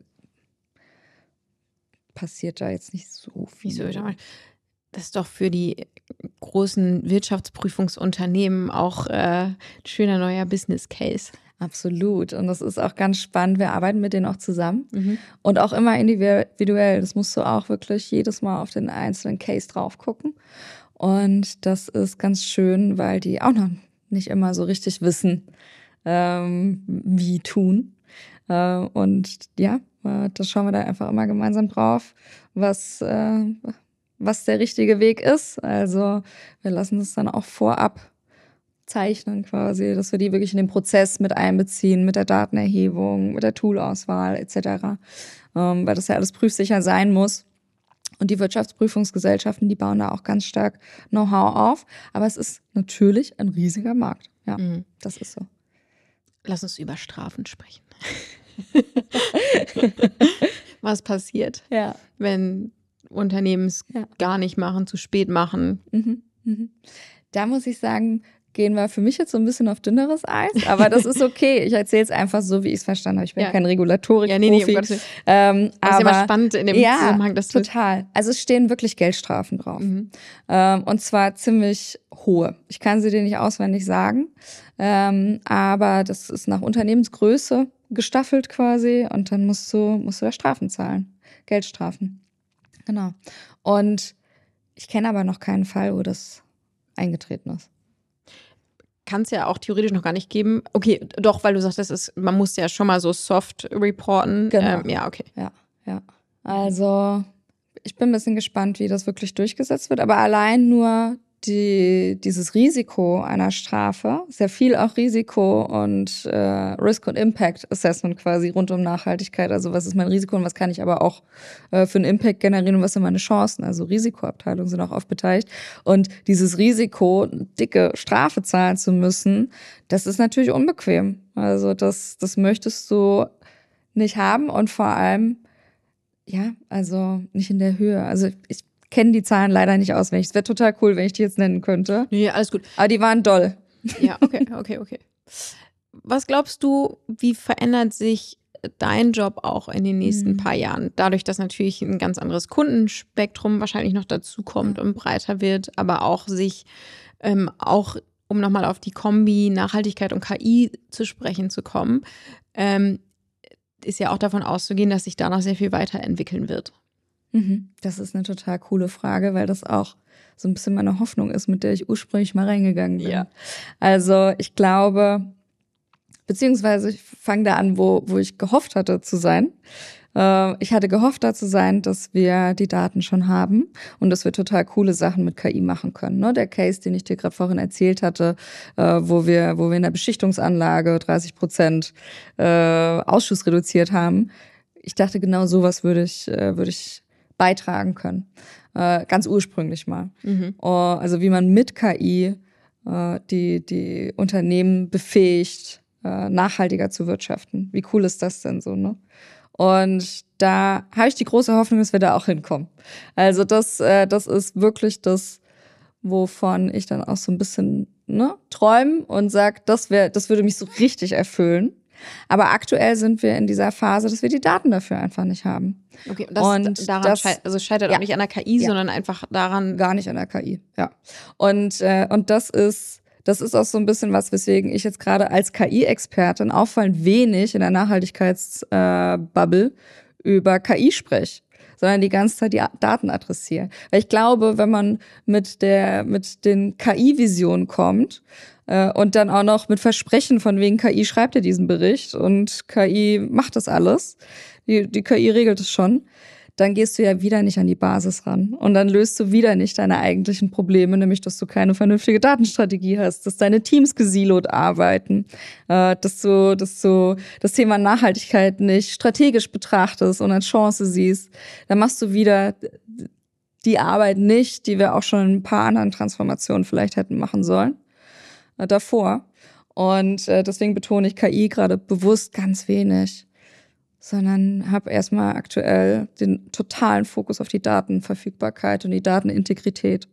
Speaker 2: passiert da jetzt nicht so viel.
Speaker 1: Wieso? Das ist doch für die großen Wirtschaftsprüfungsunternehmen auch äh, ein schöner neuer Business Case.
Speaker 2: Absolut. Und das ist auch ganz spannend. Wir arbeiten mit denen auch zusammen
Speaker 1: Mhm.
Speaker 2: und auch immer individuell. Das musst du auch wirklich jedes Mal auf den einzelnen Case drauf gucken. Und das ist ganz schön, weil die auch noch nicht immer so richtig wissen, ähm, wie tun. Äh, und ja, äh, da schauen wir da einfach immer gemeinsam drauf, was, äh, was der richtige Weg ist. Also wir lassen es dann auch vorab zeichnen quasi, dass wir die wirklich in den Prozess mit einbeziehen, mit der Datenerhebung, mit der Toolauswahl et cetera. Ähm, weil das ja alles prüfsicher sein muss. Und die Wirtschaftsprüfungsgesellschaften, die bauen da auch ganz stark Know-how auf. Aber es ist natürlich ein riesiger Markt. Ja,
Speaker 1: Mhm.
Speaker 2: das ist so.
Speaker 1: Lass uns über Strafen sprechen. Was passiert,
Speaker 2: Ja.
Speaker 1: wenn Unternehmen es
Speaker 2: Ja.
Speaker 1: gar nicht machen, zu spät machen?
Speaker 2: Mhm. Mhm. Da muss ich sagen, gehen wir für mich jetzt so ein bisschen auf dünneres Eis, aber das ist okay. Ich erzähle es einfach so, wie ich es verstanden habe. Ich bin
Speaker 1: Ja.
Speaker 2: kein Regulatorik-Profi.
Speaker 1: Ja, nee, nee, um Gottes Willen.
Speaker 2: ähm,
Speaker 1: Das ist
Speaker 2: aber
Speaker 1: ja mal spannend in dem
Speaker 2: ja,
Speaker 1: Zusammenhang, dass du-
Speaker 2: total. Also es stehen wirklich Geldstrafen drauf.
Speaker 1: Mhm.
Speaker 2: Ähm, und zwar ziemlich hohe. Ich kann sie dir nicht auswendig sagen, ähm, aber das ist nach Unternehmensgröße gestaffelt quasi und dann musst du, musst du da Strafen zahlen. Geldstrafen. Genau. Und ich kenne aber noch keinen Fall, wo das eingetreten ist.
Speaker 1: Kann es ja auch theoretisch noch gar nicht geben. Okay, doch, weil du sagst, das ist, man muss ja schon mal so soft reporten.
Speaker 2: Genau.
Speaker 1: Ähm, ja, okay.
Speaker 2: Ja, ja. Also ich bin ein bisschen gespannt, wie das wirklich durchgesetzt wird. Aber allein nur die, dieses Risiko einer Strafe, sehr viel auch Risiko und äh, Risk- und Impact-Assessment quasi rund um Nachhaltigkeit. Also was ist mein Risiko und was kann ich aber auch äh, für einen Impact generieren und was sind meine Chancen? Also Risikoabteilungen sind auch oft beteiligt. Und dieses Risiko, dicke Strafe zahlen zu müssen, das ist natürlich unbequem. Also das, das möchtest du nicht haben und vor allem, ja, also nicht in der Höhe. Also ich kenne die Zahlen leider nicht auswendig. Es wäre total cool, wenn ich die jetzt nennen könnte.
Speaker 1: Ja, alles gut.
Speaker 2: Aber die waren doll.
Speaker 1: Ja, okay, okay, okay. Was glaubst du, wie verändert sich dein Job auch in den nächsten
Speaker 2: Mhm.
Speaker 1: paar Jahren? Dadurch, dass natürlich ein ganz anderes Kundenspektrum wahrscheinlich noch dazu kommt
Speaker 2: Ja.
Speaker 1: und breiter wird, aber auch sich ähm, auch um nochmal auf die Kombi Nachhaltigkeit und K I zu sprechen zu kommen, ähm, ist ja auch davon auszugehen, dass sich da noch sehr viel weiterentwickeln wird.
Speaker 2: Mhm. Das ist eine total coole Frage, weil das auch so ein bisschen meine Hoffnung ist, mit der ich ursprünglich mal reingegangen bin.
Speaker 1: Ja.
Speaker 2: Also ich glaube, beziehungsweise ich fange da an, wo, wo ich gehofft hatte zu sein. Äh, ich hatte gehofft, da zu sein, dass wir die Daten schon haben und dass wir total coole Sachen mit K I machen können. Ne? Der Case, den ich dir gerade vorhin erzählt hatte, äh, wo wir, wo wir in der Beschichtungsanlage dreißig Prozent äh, Ausschuss reduziert haben. Ich dachte, genau sowas würde ich, äh, würde ich beitragen können. Äh, ganz ursprünglich mal.
Speaker 1: Mhm.
Speaker 2: Uh, also wie man mit K I äh, die, die Unternehmen befähigt, äh, nachhaltiger zu wirtschaften. Wie cool ist das denn so, ne? Und da habe ich die große Hoffnung, dass wir da auch hinkommen. Also das, äh, das ist wirklich das, wovon ich dann auch so ein bisschen ne, träume und sage, das wäre, das würde mich so richtig erfüllen. Aber aktuell sind wir in dieser Phase, dass wir die Daten dafür einfach nicht haben.
Speaker 1: Okay, und das
Speaker 2: Und
Speaker 1: daran
Speaker 2: das,
Speaker 1: schei- also scheitert
Speaker 2: ja.
Speaker 1: auch nicht an der K I,
Speaker 2: Ja.
Speaker 1: sondern einfach daran.
Speaker 2: Gar nicht an der K I, ja. Und, äh, und das ist, das ist auch so ein bisschen was, weswegen ich jetzt gerade als K I-Expertin auffallend wenig in der Nachhaltigkeitsbubble äh, über K I spreche, sondern die ganze Zeit die Daten adressiere. Weil ich glaube, wenn man mit der, mit den K I-Visionen kommt, äh, und dann auch noch mit Versprechen von wegen K I schreibt ja diesen Bericht und K I macht das alles, die, die K I regelt es schon, dann gehst du ja wieder nicht an die Basis ran. Und dann löst du wieder nicht deine eigentlichen Probleme, nämlich, dass du keine vernünftige Datenstrategie hast, dass deine Teams gesiloed arbeiten, äh, dass du, dass du das Thema Nachhaltigkeit nicht strategisch betrachtest und als Chance siehst. Dann machst du wieder die Arbeit nicht, die wir auch schon in ein paar anderen Transformationen vielleicht hätten machen sollen, äh, davor. Und äh, deswegen betone ich K I gerade bewusst ganz wenig, sondern habe erstmal aktuell den totalen Fokus auf die Datenverfügbarkeit und die Datenintegrität.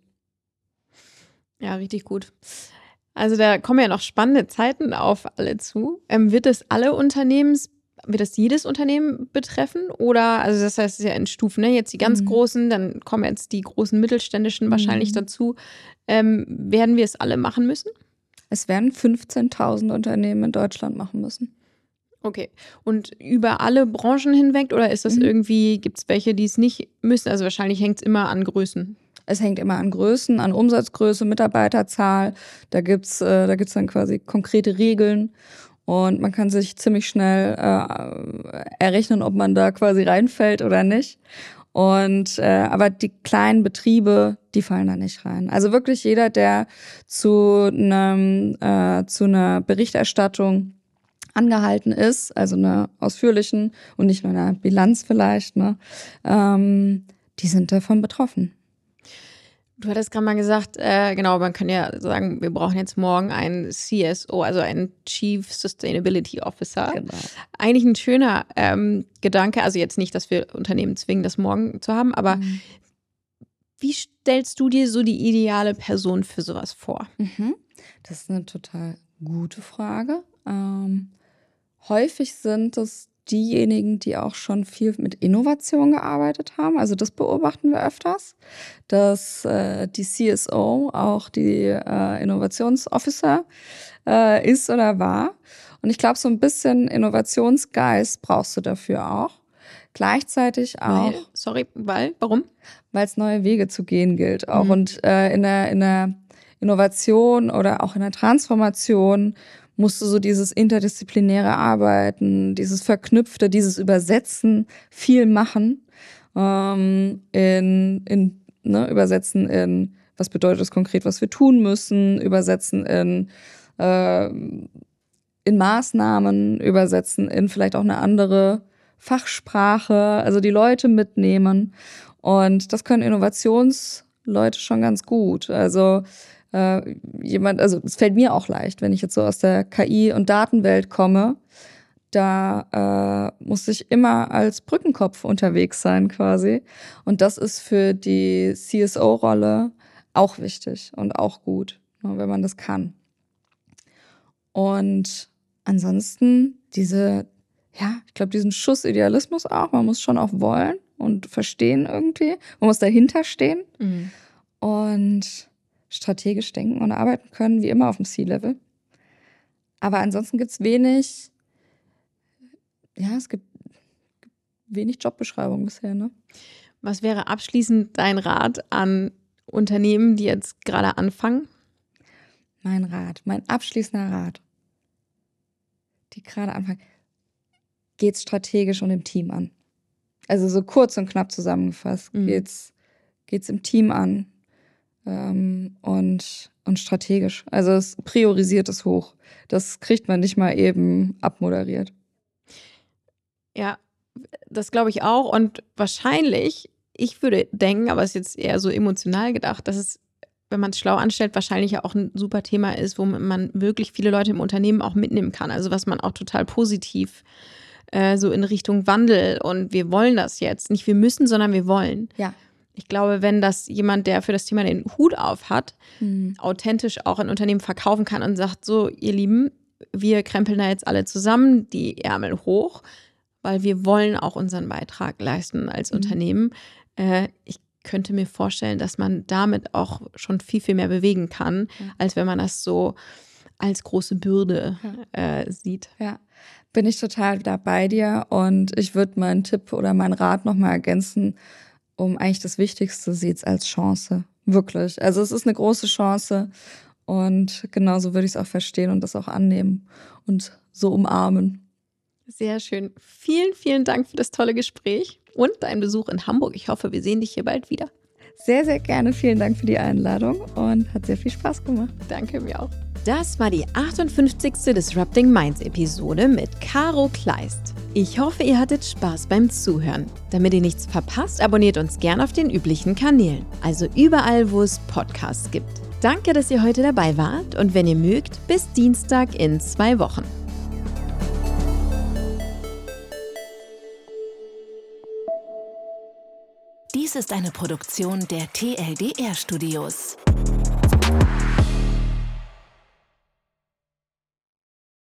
Speaker 1: Ja, richtig gut. Also da kommen ja noch spannende Zeiten auf alle zu. Ähm, wird es alle Unternehmens, wird es jedes Unternehmen betreffen? Oder, also das heißt, es ist ja in Stufen, ne? Jetzt die ganz
Speaker 2: Mhm.
Speaker 1: großen, dann kommen jetzt die großen mittelständischen wahrscheinlich
Speaker 2: Mhm.
Speaker 1: dazu. Ähm, werden wir es alle machen müssen?
Speaker 2: Es werden fünfzehntausend Unternehmen in Deutschland machen müssen.
Speaker 1: Okay. Und über alle Branchen hinweg oder ist das
Speaker 2: Mhm.
Speaker 1: irgendwie, gibt es welche, die es nicht müssen? Also wahrscheinlich hängt es immer an Größen.
Speaker 2: Es hängt immer an Größen, an Umsatzgröße, Mitarbeiterzahl. Da gibt's, äh, da gibt's dann quasi konkrete Regeln. Und man kann sich ziemlich schnell äh, errechnen, ob man da quasi reinfällt oder nicht. Und äh, aber die kleinen Betriebe, die fallen da nicht rein. Also wirklich jeder, der zu einem äh, zu einer Berichterstattung angehalten ist, also einer ausführlichen und nicht nur einer Bilanz vielleicht, ne, ähm, die sind davon betroffen.
Speaker 1: Du hattest gerade mal gesagt, äh, genau, man kann ja sagen, wir brauchen jetzt morgen einen C S O, also einen Chief Sustainability Officer.
Speaker 2: Genau.
Speaker 1: Eigentlich ein schöner ähm, Gedanke, also jetzt nicht, dass wir Unternehmen zwingen, das morgen zu haben, aber
Speaker 2: Mhm.
Speaker 1: wie stellst du dir so die ideale Person für sowas vor?
Speaker 2: Mhm. Das ist eine total gute Frage. Ähm, häufig sind es diejenigen, die auch schon viel mit Innovation gearbeitet haben. Also das beobachten wir öfters, dass äh, die C S O auch die äh, Innovationsofficer äh, ist oder war. Und ich glaube, so ein bisschen Innovationsgeist brauchst du dafür auch. Gleichzeitig auch,
Speaker 1: Weil, sorry, weil, warum?
Speaker 2: weil es neue Wege zu gehen gilt auch.
Speaker 1: Mhm.
Speaker 2: Und äh, in der, in der Innovation oder auch in der Transformation musst du so dieses interdisziplinäre Arbeiten, dieses Verknüpfte, dieses Übersetzen viel machen. Ähm, in, in, ne, übersetzen in, was bedeutet das konkret, was wir tun müssen, übersetzen in, äh, in Maßnahmen, übersetzen in vielleicht auch eine andere Fachsprache, also die Leute mitnehmen. Und das können Innovationsleute schon ganz gut. Also äh, jemand, also es fällt mir auch leicht, wenn ich jetzt so aus der K I- und Datenwelt komme, da äh, muss ich immer als Brückenkopf unterwegs sein quasi. Und das ist für die C S O-Rolle auch wichtig und auch gut, ne, wenn man das kann. Und ansonsten diese, ja, ich glaube, diesen Schuss Idealismus auch. Man muss schon auch wollen und verstehen irgendwie. Man muss dahinter stehen.
Speaker 1: Mhm.
Speaker 2: Und strategisch denken und arbeiten können, wie immer auf dem C-Level. Aber ansonsten gibt es wenig, ja, es gibt wenig Jobbeschreibung bisher, ne?
Speaker 1: Was wäre abschließend dein Rat an Unternehmen, die jetzt gerade anfangen?
Speaker 2: Mein Rat, mein abschließender Rat, die gerade anfangen, geht's strategisch und im Team an. Also so kurz und knapp zusammengefasst, mhm. geht's, geht's im Team an ähm, und, und strategisch. Also es priorisiert es hoch. Das kriegt man nicht mal eben abmoderiert.
Speaker 1: Ja, das glaube ich auch. Und wahrscheinlich, ich würde denken, aber es ist jetzt eher so emotional gedacht, dass es, wenn man es schlau anstellt, wahrscheinlich ja auch ein super Thema ist, wo man wirklich viele Leute im Unternehmen auch mitnehmen kann. Also was man auch total positiv äh, so in Richtung Wandel und wir wollen das jetzt. Nicht wir müssen, sondern wir wollen.
Speaker 2: Ja.
Speaker 1: Ich glaube, wenn das jemand, der für das Thema den Hut auf hat, mhm. authentisch auch ein Unternehmen verkaufen kann und sagt, so ihr Lieben, wir krempeln da jetzt alle zusammen, die Ärmel hoch, weil wir wollen auch unseren Beitrag leisten als mhm. Unternehmen. Äh, ich könnte mir vorstellen, dass man damit auch schon viel, viel mehr bewegen kann, ja. als wenn man das so als große Bürde ja. äh, sieht.
Speaker 2: Ja, bin ich total da bei dir und ich würde meinen Tipp oder meinen Rat nochmal ergänzen, um eigentlich das Wichtigste sieht es als Chance. Wirklich. Also es ist eine große Chance und genauso würde ich es auch verstehen und das auch annehmen und so umarmen.
Speaker 1: Sehr schön. Vielen, vielen Dank für das tolle Gespräch und deinen Besuch in Hamburg. Ich hoffe, wir sehen dich hier bald wieder.
Speaker 2: Sehr, sehr gerne. Vielen Dank für die Einladung und hat sehr viel Spaß gemacht.
Speaker 1: Danke, mir auch. Das war die achtundfünfzigste Disrupting Minds Episode mit Caro Kleist. Ich hoffe, ihr hattet Spaß beim Zuhören. Damit ihr nichts verpasst, abonniert uns gern auf den üblichen Kanälen, also überall, wo es Podcasts gibt. Danke, dass ihr heute dabei wart und wenn ihr mögt, bis Dienstag in zwei Wochen.
Speaker 3: Dies ist eine Produktion der T L D R Studios.